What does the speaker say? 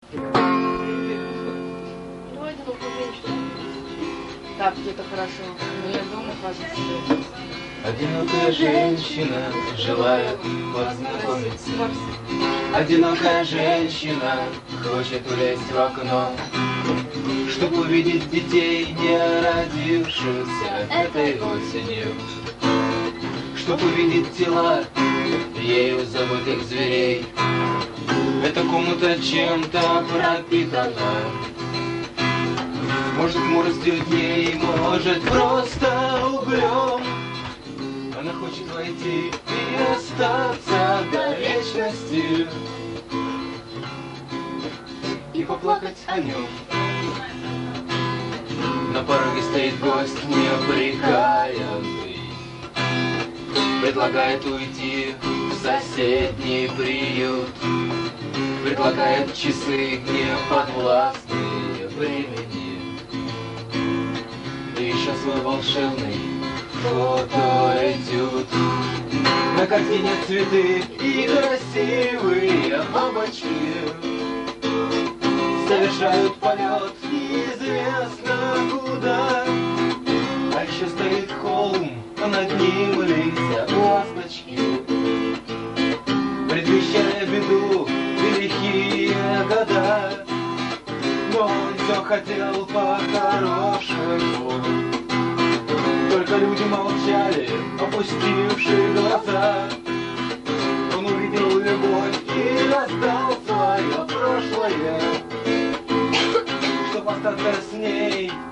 Давай одинокую женщину. Так, где-то хорошо. Но я дома, кажется. Одинокая женщина желает познакомиться. Одинокая женщина хочет влезть в окно, чтоб увидеть детей, не родившихся этой осенью, чтоб увидеть тела ею забытых зверей. Эта комната чем-то пропитана, может гмуростью дней, может просто углем. Она хочет войти и остаться до вечности и поплакать о нем. На пороге стоит гость неприкаянный, предлагает уйти в соседний приют, предлагает часы неподвластные времени, и еще свой волшебный фотоэтюд. На картине цветы и красивые бабочки совершают полет неизвестно куда. А еще стоит холм, а над ним летят ласточки, предвещая беду и лихие года. Но он все хотел по-хорошему, только люди молчали, опустившие глаза. Он увидел любовь и раздал свое прошлое, чтоб остаться с ней